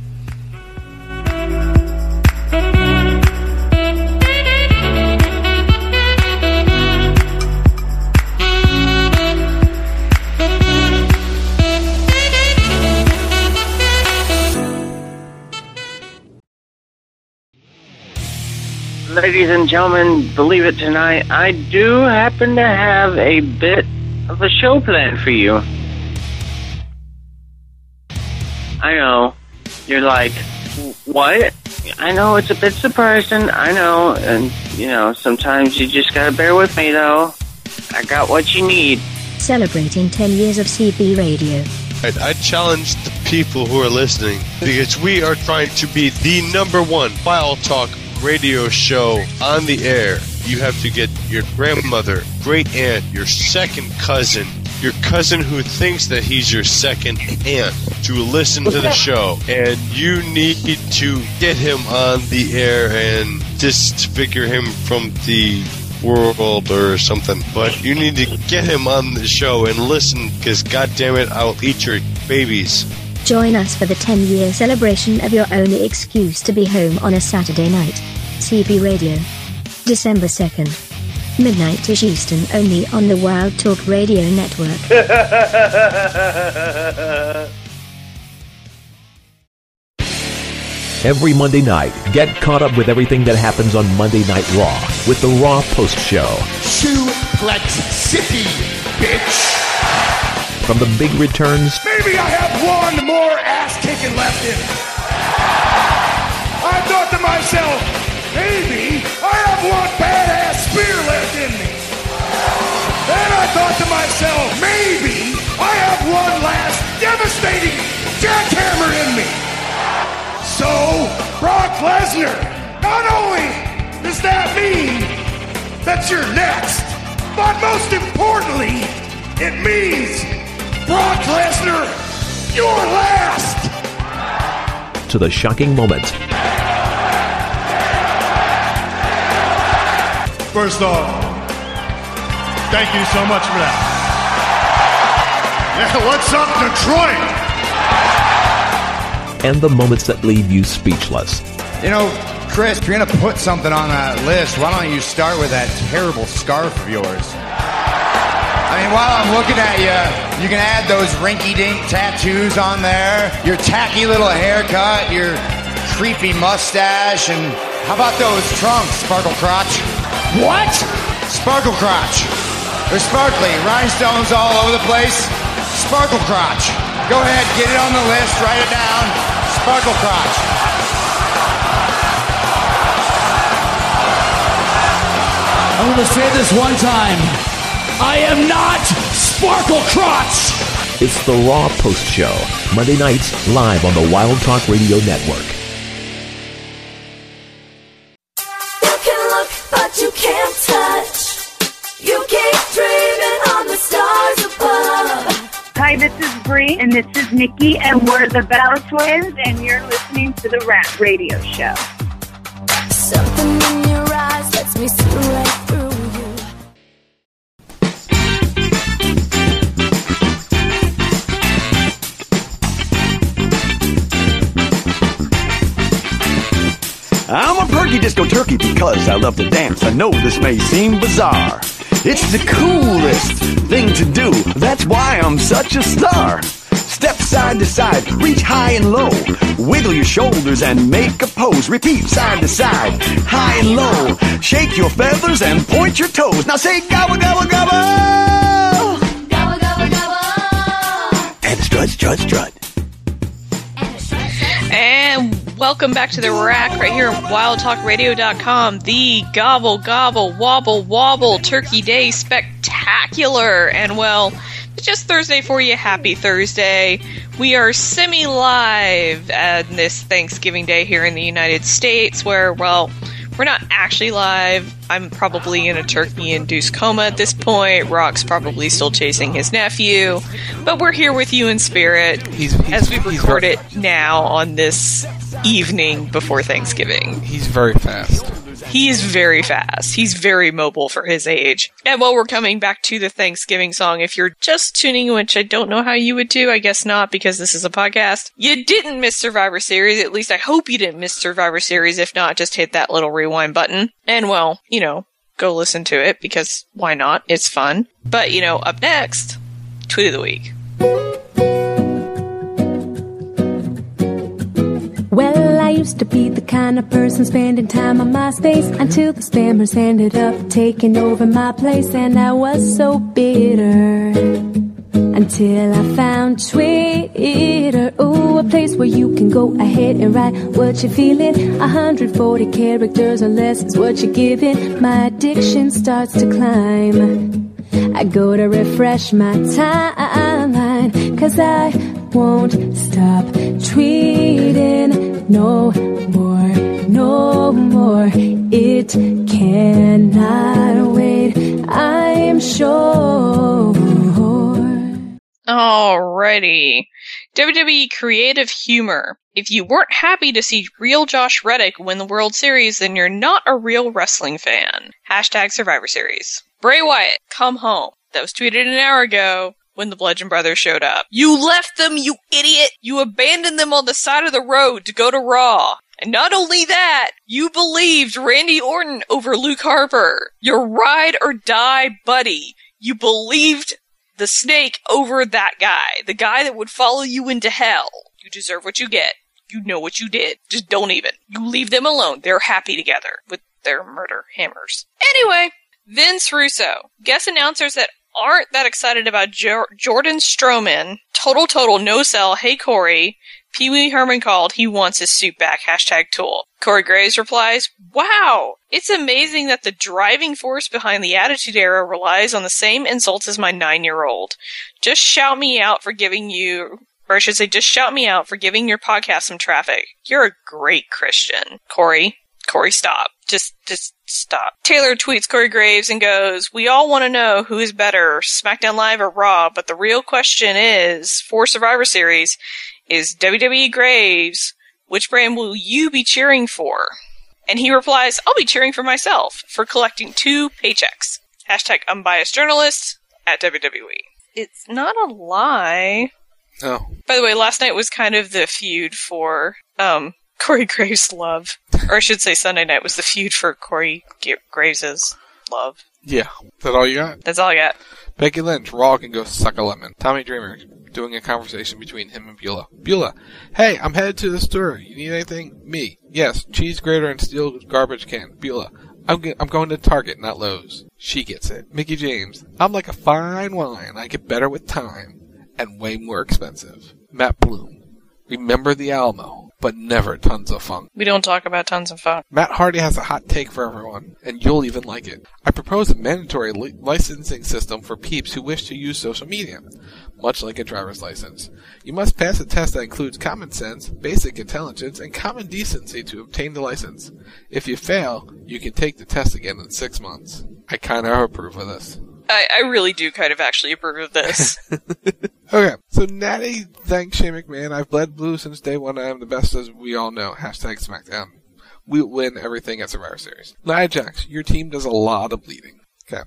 Ladies and gentlemen, believe it tonight, I do happen to have a bit of a show plan for you. I know. You're like, what? I know, it's a bit surprising, I know, and, sometimes you just gotta bear with me, though. I got what you need. Celebrating 10 years of CB Radio. I challenge the people who are listening, because we are trying to be the #1 Wild Talk radio show on the air. You have to get your grandmother, great aunt, your second cousin, your cousin who thinks that he's your second aunt to listen to the show. And you need to get him on the air and disfigure him from the world or something. But you need to get him on the show and listen, because goddammit, I'll eat your babies. Join us for the 10-year celebration of your only excuse to be home on a Saturday night. CB Radio. December 2nd. Midnight-ish Eastern, only on the Wild Talk Radio Network. Every Monday night, get caught up with everything that happens on Monday Night Raw with the Raw Post Show. Suplex City, bitch! From the big returns... Maybe I have one more ass-kicking left in me. I thought to myself, maybe I have one badass spear left in me. Then I thought to myself, maybe I have one last devastating jackhammer in me. So, Brock Lesnar, not only does that mean that you're next, but most importantly, it means Brock Lesnar, you're last! To the shocking moment. First off, thank you so much for that. Yeah, what's up, Detroit? And the moments that leave you speechless. Chris, if you're going to put something on that list, why don't you start with that terrible scarf of yours? I mean, while I'm looking at you, you can add those rinky-dink tattoos on there, your tacky little haircut, your creepy mustache, and how about those trunks, Sparkle Crotch? What? Sparkle Crotch. They're sparkly, rhinestones all over the place. Sparkle Crotch. Go ahead, get it on the list, write it down. Sparkle Crotch. I'm going to say this one time. I am not Sparkle Crotch! It's the Raw Post Show, Monday nights, live on the Wild Talk Radio Network. You can look, but you can't touch. You keep dreaming on the stars above. Hi, this is Bree, and this is Nikki, and we're the Bell Twins, and you're listening to the Rack Radio Show. Something in your eyes lets me see right through you. I'm a perky disco turkey because I love to dance. I know this may seem bizarre. It's the coolest thing to do. That's why I'm such a star. Step side to side, reach high and low. Wiggle your shoulders and make a pose. Repeat side to side, high and low. Shake your feathers and point your toes. Now say gobble, gobble, gobble. Gobble, gobble, gobble. And strut, strut, strut. And welcome back to the Rack right here on WildTalkRadio.com, the Gobble Gobble Wobble Wobble Turkey Day Spectacular. And well, it's just Thursday for you. Happy Thursday. We are semi-live on this Thanksgiving Day here in the United States where, well, we're not actually live. I'm probably in a turkey-induced coma at this point. Rock's probably still chasing his nephew. But we're here with you in spirit as we record it now on this evening before Thanksgiving. He's very fast. He is very fast. He's very mobile for his age. And while we're coming back to the Thanksgiving song, if you're just tuning in, which I don't know how you would do, I guess not because this is a podcast, you didn't miss Survivor Series. At least I hope you didn't miss Survivor Series. If not, just hit that little rewind button. And well, go listen to it because why not? It's fun. But, up next, Tweet of the Week. Well, I used to be the kind of person spending time on MySpace until the spammers ended up taking over my place, and I was so bitter until I found Twitter. Ooh, a place where you can go ahead and write what you're feeling. 140 characters or less is what you're giving. My addiction starts to climb. I go to refresh my timeline, 'cause I won't stop tweeting no more, no more. It cannot wait, I am sure. Alrighty. WWE Creative Humor. If you weren't happy to see real Josh Reddick win the World Series, then you're not a real wrestling fan. Hashtag Survivor Series. Bray Wyatt, come home. That was tweeted an hour ago when the Bludgeon Brothers showed up. You left them, you idiot! You abandoned them on the side of the road to go to Raw. And not only that, you believed Randy Orton over Luke Harper. Your ride or die buddy. You believed the Snake over that guy. The guy that would follow you into hell. You deserve what you get. You know what you did. Just don't even. You leave them alone. They're happy together with their murder hammers. Anyway, Vince Russo. Guest announcers that aren't that excited about Jordan Strowman. Total, no sell. Hey, Corey. Pee Wee Herman called. He wants his suit back. Hashtag Tool. Corey Graves replies, wow, it's amazing that the driving force behind the Attitude Era relies on the same insults as my 9-year-old. Just shout me out for giving you, or I should say, just shout me out for giving your podcast some traffic. You're a great Christian. Corey, stop. Just stop. Taylor tweets Corey Graves and goes, we all want to know who is better, SmackDown Live or Raw, but the real question is, for Survivor Series, is WWE Graves, which brand will you be cheering for? And he replies, I'll be cheering for myself for collecting 2 paychecks. Hashtag unbiased journalist at WWE. It's not a lie. No. By the way, last night was kind of the feud for Corey Graves' love. Or I should say Sunday night was the feud for Corey Graves' love. Yeah. Is that all you got? That's all I got. Becky Lynch, Raw can go suck a lemon. Tommy Dreamer doing a conversation between him and Beulah. Beulah, hey, I'm headed to the store. You need anything? Me. Yes, cheese grater and steel garbage can. Beulah, I'm going to Target, not Lowe's. She gets it. Mickey James, I'm like a fine wine. I get better with time and way more expensive. Matt Bloom, remember the Alamo, but never Tons of Funk. We don't talk about Tons of Funk. Matt Hardy has a hot take for everyone, and you'll even like it. I propose a mandatory licensing system for peeps who wish to use social media, much like a driver's license. You must pass a test that includes common sense, basic intelligence, and common decency to obtain the license. If you fail, you can take the test again in 6 months. I kind of approve of this. I really do kind of actually approve of this. Okay, so Natty thanks Shane McMahon. I've bled blue since day one. I am the best, as we all know. Hashtag SmackDown. We win everything at Survivor Series. Nia Jax, your team does a lot of bleeding. Okay.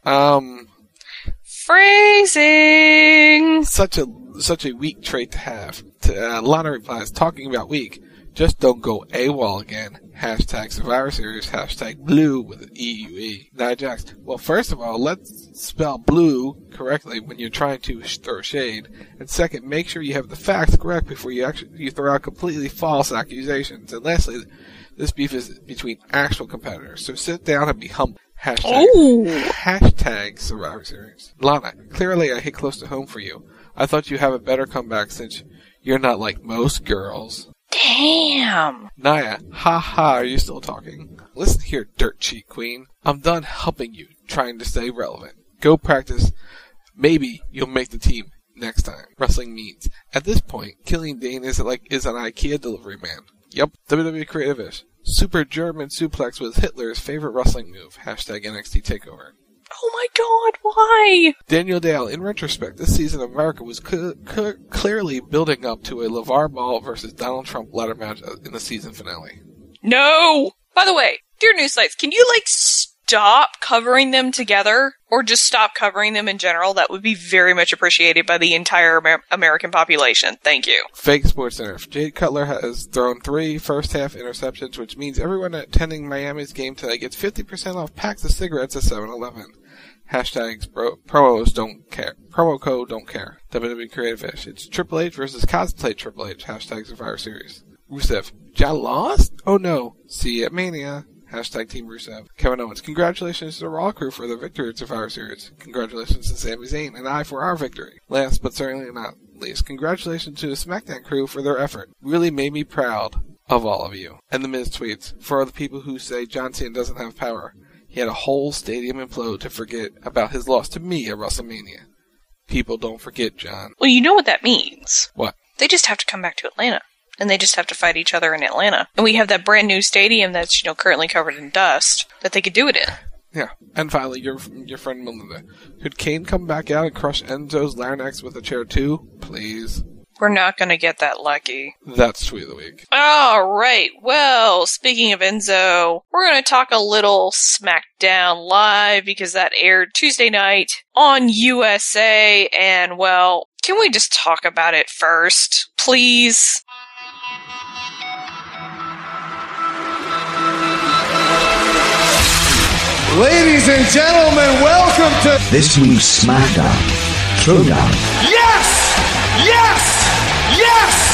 Phrasing! Such a weak trait to have. Lana replies, talking about weak. Just don't go AWOL again. Hashtag Survivor Series. Hashtag blue with EUE. Nia Jax. Well, first of all, let's spell blue correctly when you're trying to throw shade. And second, make sure you have the facts correct before you throw out completely false accusations. And lastly, this beef is between actual competitors. So sit down and be humble. Hashtag Survivor Series. Lana, clearly I hit close to home for you. I thought you'd have a better comeback since you're not like most girls. Damn. Nia, haha, are you still talking? Listen here, dirt cheek queen. I'm done helping you, trying to stay relevant. Go practice. Maybe you'll make the team next time. Wrestling means. At this point, Killian Dane is an IKEA delivery man. Yep, WWE Creative-ish. Super German suplex was Hitler's favorite wrestling move. Hashtag NXT TakeOver. Oh my god, why? Daniel Dale, in retrospect, this season of America was clearly building up to a LeVar Ball versus Donald Trump ladder match in the season finale. No! By the way, dear news sites, can you, like, stop covering them together? Or just stop covering them in general? That would be very much appreciated by the entire American population. Thank you. Fake Sports Center. Jay Cutler has thrown 3 first-half interceptions, which means everyone attending Miami's game tonight gets 50% off packs of cigarettes at 7-Eleven. Hashtags promos don't care. Promo code don't care. WWE Creative Ish. It's Triple H versus Cosplay Triple H. Hashtag Survivor Series. Rusev. Ja lost? Oh no. See you at Mania. Hashtag Team Rusev. Kevin Owens. Congratulations to the Raw crew for their victory at Survivor Series. Congratulations to Sami Zayn and I for our victory. Last but certainly not least, congratulations to the SmackDown crew for their effort. Really made me proud of all of you. And the Miz tweets. For all the people who say John Cena doesn't have power, he had a whole stadium implode to forget about his loss to me at WrestleMania. People don't forget, John. Well, you know what that means. What? They just have to come back to Atlanta. And they just have to fight each other in Atlanta. And we have that brand new stadium that's, currently covered in dust that they could do it in. Yeah. And finally, your friend Melinda. Could Kane come back out and crush Enzo's larynx with a chair too? Please. We're not going to get that lucky. That's Tweet of the Week. All right. Well, speaking of Enzo, we're going to talk a little SmackDown Live because that aired Tuesday night on USA. And, well, can we just talk about it first, please? Ladies and gentlemen, welcome to this week's SmackDown Showdown. Yes! Yes! Yes!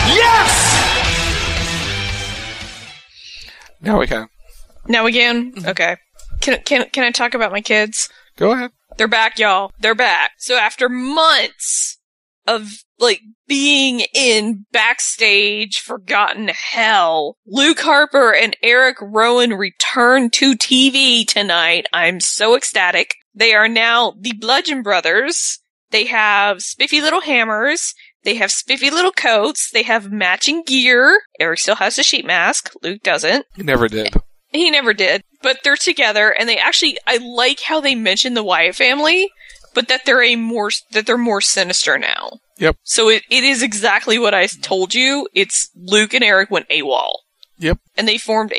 Yes! Now we can. Now we can? Okay. Can I talk about my kids? Go ahead. They're back, y'all. They're back. So after months of, being in backstage forgotten hell, Luke Harper and Eric Rowan return to TV tonight. I'm so ecstatic. They are now the Bludgeon Brothers. They have spiffy little hammers. They have spiffy little coats. They have matching gear. Eric still has a sheet mask. Luke doesn't. He never did. He never did. But they're together, and I like how they mention the Wyatt family, but that they're more sinister now. Yep. So it is exactly what I told you. It's Luke and Eric went AWOL. Yep. And they formed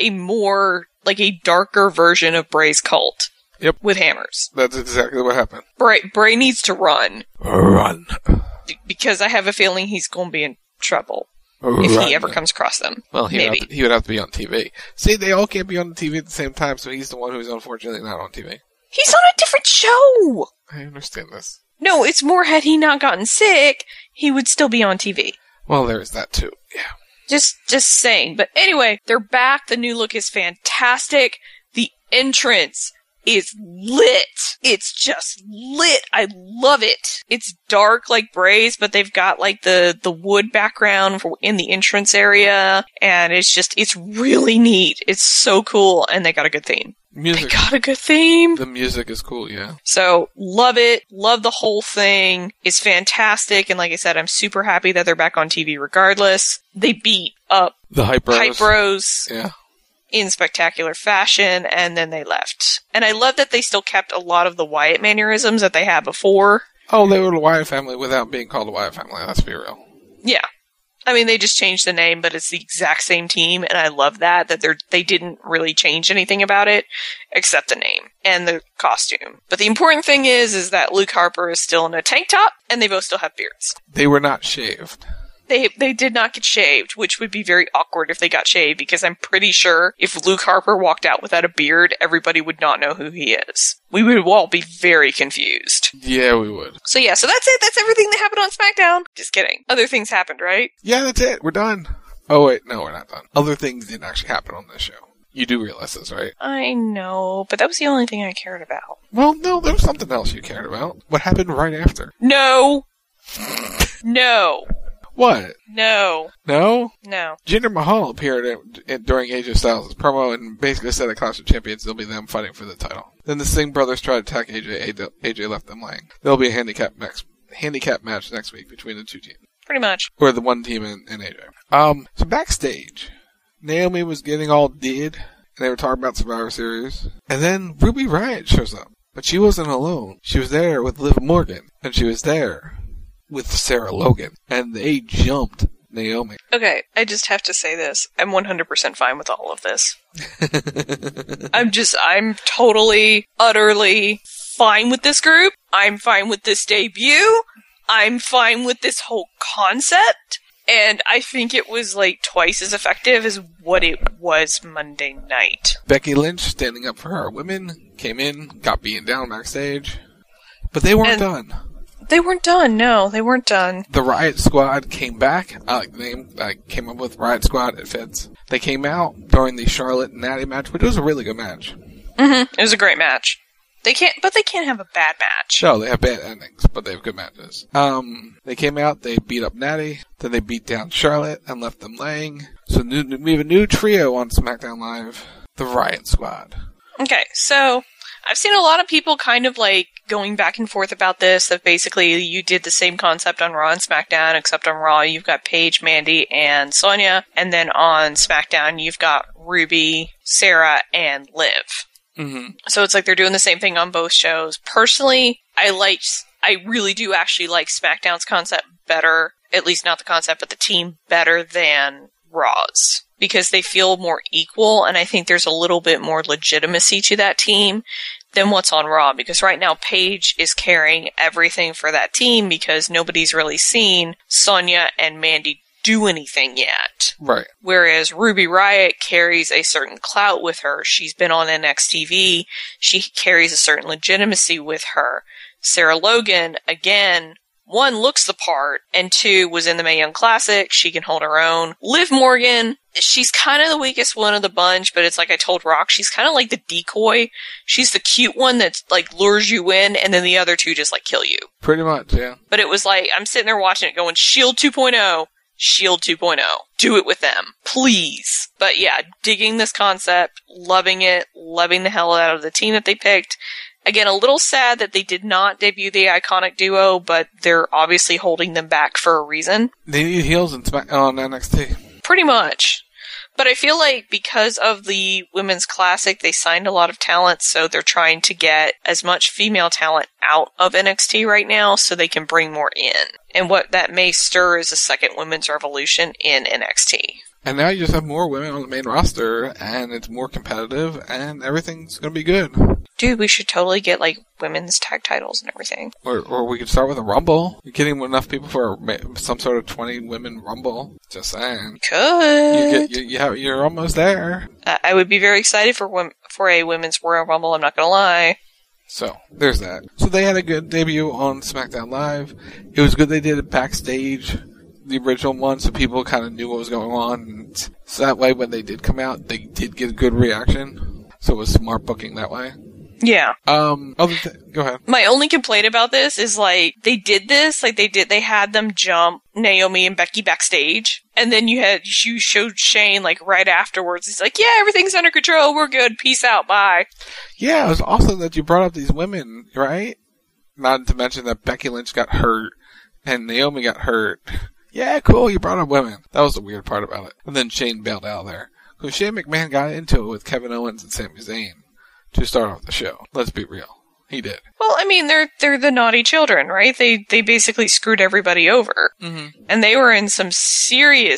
a darker version of Bray's cult. Yep. With hammers. That's exactly what happened. Bray needs to run. Run. Because I have a feeling he's going to be in trouble. If he ever comes across them. Well, he would have to be on TV. See, they all can't be on the TV at the same time, so he's the one who's unfortunately not on TV. He's on a different show! I understand this. No, it's more had he not gotten sick, he would still be on TV. Well, there's that too, yeah. Just saying. But anyway, they're back. The new look is fantastic. The entrance is lit. It's just lit. I love it. It's dark like Bray's, but they've got the wood background in the entrance area, and it's really neat. It's so cool, and they got a good theme. Music. They got a good theme. The music is cool, yeah. So, love it. Love the whole thing. It's fantastic, and like I said, I'm super happy that they're back on TV regardless. They beat up the Hype Bros. Yeah. In spectacular fashion, and then they left. And I love that they still kept a lot of the Wyatt mannerisms that they had before. Oh, they were the Wyatt family without being called the Wyatt family, let's be real. Yeah. I mean, they just changed the name, but it's the exact same team, and I love that they didn't really change anything about it, except the name and the costume. But the important thing is that Luke Harper is still in a tank top, and they both still have beards. They were not shaved. They did not get shaved, which would be very awkward if they got shaved, because I'm pretty sure if Luke Harper walked out without a beard, everybody would not know who he is. We would all be very confused. Yeah, we would. So yeah, so that's it. That's everything that happened on SmackDown. Just kidding. Other things happened, right? Yeah, that's it. We're done. Oh wait, no, we're not done. Other things didn't actually happen on this show. You do realize this, right? I know, but that was the only thing I cared about. Well, no, there was something else you cared about. What happened right after? No. No. What? No. No? No. Jinder Mahal appeared during AJ Styles' promo and basically said at Clash of Champions it'll be them fighting for the title. Then the Singh brothers tried to attack AJ. AJ left them laying. There'll be a handicap match next week between the two teams. Pretty much. Or the one team and AJ. So backstage, Naomi was getting all did, and they were talking about Survivor Series. And then Ruby Riott shows up. But she wasn't alone. She was there with Liv Morgan. And she was there with Sarah Logan. And they jumped Naomi. Okay, I just have to say this. I'm 100% fine with all of this. I'm totally, utterly fine with this group. I'm fine with this debut. I'm fine with this whole concept. And I think it was like twice as effective as what it was Monday night. Becky Lynch, standing up for her women, came in, got beaten down backstage. But they weren't done. They weren't done, no. They weren't done. The Riot Squad came back. I like the name. I came up with Riot Squad. It fits. They came out during the Charlotte and Natty match, which was a really good match. Mm-hmm. It was a great match. They can't have a bad match. No, they have bad endings, but they have good matches. They came out, they beat up Natty, then they beat down Charlotte and left them laying. So we have a new trio on SmackDown Live, the Riot Squad. Okay, so I've seen a lot of people kind of like going back and forth about this, that basically you did the same concept on Raw and SmackDown, except on Raw you've got Paige, Mandy, and Sonya, and then on SmackDown you've got Ruby, Sarah, and Liv. Mm-hmm. So it's like they're doing the same thing on both shows. Personally, I really do actually like SmackDown's concept better, at least not the concept, but the team better than Raw's. Because they feel more equal, and I think there's a little bit more legitimacy to that team than what's on Raw. Because right now, Paige is carrying everything for that team because nobody's really seen Sonya and Mandy do anything yet. Right. Whereas Ruby Riott carries a certain clout with her. She's been on NXT. She carries a certain legitimacy with her. Sarah Logan, again, 1, looks the part, and 2, was in the Mae Young Classic. She can hold her own. Liv Morgan, she's kind of the weakest one of the bunch, but it's like I told Rock, she's kind of like the decoy. She's the cute one that like lures you in, and then the other 2 just like kill you. Pretty much, yeah. But it was like, I'm sitting there watching it going, Shield 2.0. Shield 2.0. Do it with them. Please. But yeah, digging this concept, loving it, loving the hell out of the team that they picked. Again, a little sad that they did not debut the Iconic Duo, but they're obviously holding them back for a reason. They need heels on NXT. Pretty much. But I feel like because of the Women's Classic, they signed a lot of talent, so they're trying to get as much female talent out of NXT right now so they can bring more in. And what that may stir is a second women's revolution in NXT. And now you just have more women on the main roster, and it's more competitive, and everything's going to be good. Dude, we should totally get, like, women's tag titles and everything. Or we could start with a Rumble. You're getting enough people for some sort of 20 women Rumble. Just saying. Could. You're almost there. I would be very excited for a women's Royal Rumble, I'm not going to lie. So, there's that. So they had a good debut on SmackDown Live. It was good they did it backstage, the original one, so people kind of knew what was going on. And so that way, when they did come out, they did get a good reaction. So it was smart booking that way. Yeah. Go ahead. My only complaint about this is, like, they did this, like, they had them jump Naomi and Becky backstage, and then you showed Shane, like, right afterwards. He's like, yeah, everything's under control, we're good, peace out, bye. Yeah, it was awesome that you brought up these women, right? Not to mention that Becky Lynch got hurt, and Naomi got hurt. Yeah, cool, you brought up women. That was the weird part about it. And then Shane bailed out there. Because Shane McMahon got into it with Kevin Owens and Sami Zayn to start off the show. Let's be real. He did. Well, I mean, they're the naughty children, right? They basically screwed everybody over. Mm-hmm. And they were in some serious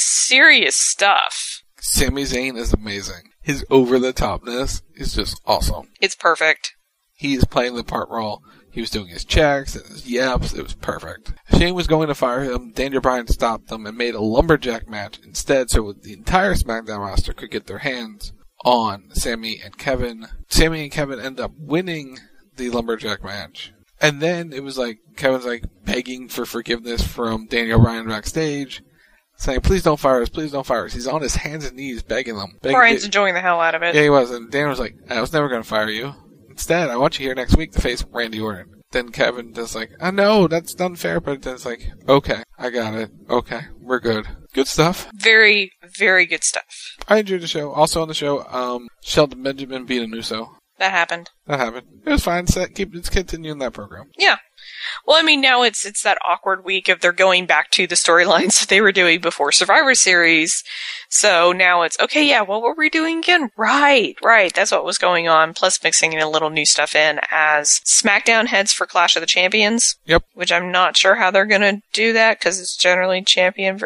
stuff. Sami Zayn is amazing. His over-the-topness is just awesome. It's perfect. He is playing the part role. He was doing his checks and his yeps. It was perfect. Shane was going to fire him. Daniel Bryan stopped them and made a lumberjack match instead so the entire SmackDown roster could get their hands on Sami and Kevin. Sami and Kevin end up winning the lumberjack match. And then it was like, Kevin's like begging for forgiveness from Daniel Bryan backstage, saying, please don't fire us, please don't fire us. He's on his hands and knees begging them. Bryan's enjoying the hell out of it. Yeah, he was. And Daniel was like, I was never going to fire you. Instead, I want you here next week to face Randy Orton. Then Kevin just like, I know, that's unfair, but then it's like, okay, I got it. Okay, we're good. Good stuff. Very, very good stuff. I enjoyed the show. Also on the show, Shelton Benjamin beat an Uso. That happened. It was fine. Let's continue in that program. Yeah. Well, I mean, now it's that awkward week of they're going back to the storylines that they were doing before Survivor Series. So now it's, okay, yeah, what were we doing again? Right. That's what was going on. Plus mixing in a little new stuff in as SmackDown heads for Clash of the Champions. Yep. Which I'm not sure how they're going to do that because it's generally champion versus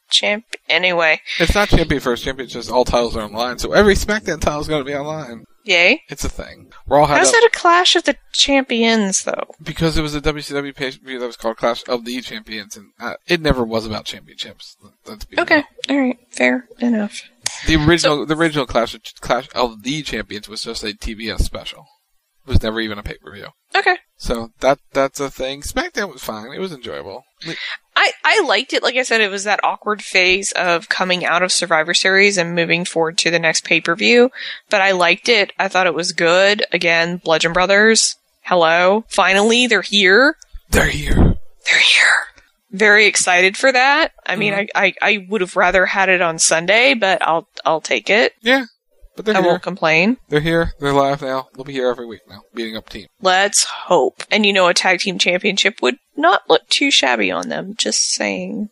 Anyway. It's not champion first, champion, just all titles are online. So every SmackDown title is going to be online. Yay. It's a thing. Raw had How's that a Clash of the Champions, though? Because it was a WCW pay-per-view that was called Clash of the Champions, and it never was about championships. Okay, alright, fair enough. The original Clash of the Champions was just a TBS special. It was never even a pay-per-view. Okay. So that's a thing. SmackDown was fine. It was enjoyable. I liked it. Like I said, it was that awkward phase of coming out of Survivor Series and moving forward to the next pay-per-view. But I liked it. I thought it was good. Again, Bludgeon Brothers. Hello. Finally, they're here. They're here. Very excited for that. I mean, I would have rather had it on Sunday, but I'll take it. Yeah. But they're I here. won't complain. They're here. They're live now. They'll be here every week now, beating up team. Let's hope. And a tag team championship would not look too shabby on them. Just saying.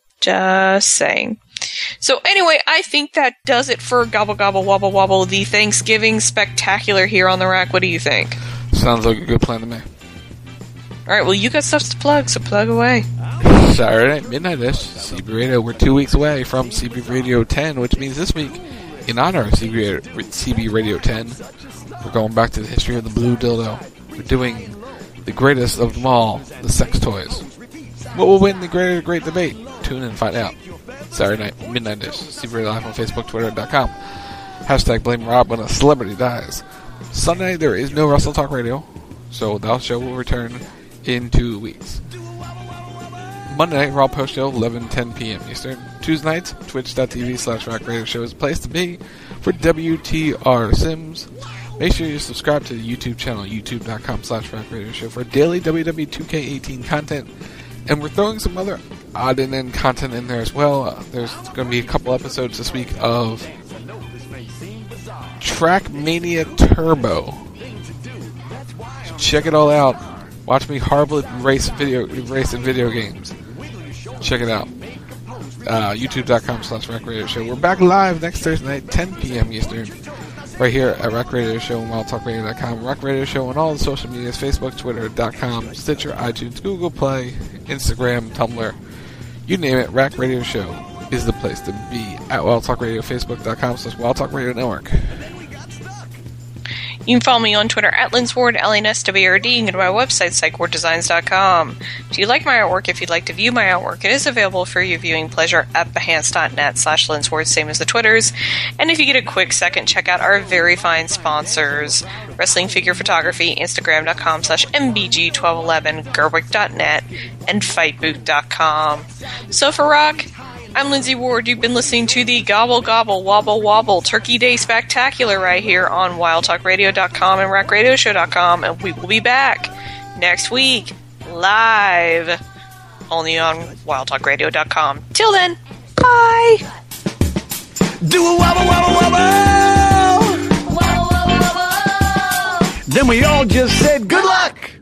So anyway, I think that does it for Gobble Gobble Wobble Wobble, the Thanksgiving Spectacular here on the Rack. What do you think? Sounds like a good plan to me. Alright, well, you got stuff to plug, so plug away. Saturday night, midnight-ish, CB Radio. We're 2 weeks away from CB Radio 10, which means this week, in honor of CB Radio 10, we're going back to the history of the blue dildo. We're doing the greatest of them all, the sex toys. What will win the great debate? Tune in and find out. Saturday night, midnight-ish, CB Radio Live on Facebook, Twitter.com. Hashtag blame Rob when a celebrity dies. Sunday, there is no Wrestle Talk Radio, so that show will return in 2 weeks. Monday night, Raw Post Show, 11:10 p.m. Eastern. Tuesday nights, twitch.tv/Rack Radio Show is the place to be for WTR Sims. Make sure you subscribe to the YouTube channel, youtube.com/Rack Radio Show for daily WWE 2K18 content. And we're throwing some other odd and end content in there as well. There's going to be a couple episodes this week of Trackmania Turbo. Check it all out. Watch me horribly race in video games. Check it out. YouTube.com/Rack Radio Show. We're back live next Thursday night, 10 p.m. Eastern. Right here at Rack Radio Show and WildTalkRadio.com. Rack Radio Show on all the social medias, Facebook, Twitter.com, Stitcher, iTunes, Google Play, Instagram, Tumblr. You name it, Rack Radio Show is the place to be at Wild Talk Radio, Facebook.com/Wild Talk Radio Network. You can follow me on Twitter at LindsWard, LNSWRD. You can go to my website, PsychWardDesigns.com. Do you like my artwork? If you'd like to view my artwork, it is available for your viewing pleasure at Behance.net/LindsWard, same as the Twitters. And if you get a quick second, check out our very fine sponsors, Wrestling Figure Photography, Instagram.com/MBG1211, Gerwick.net, and FightBoot.com. So for Rock, I'm Lindsay Ward. You've been listening to the Gobble Gobble Wobble Wobble Turkey Day Spectacular right here on WildTalkRadio.com and RackRadioShow.com, and we will be back next week live only on WildTalkRadio.com. Till then, bye. Do a wobble wobble wobble. Then we all just said good luck.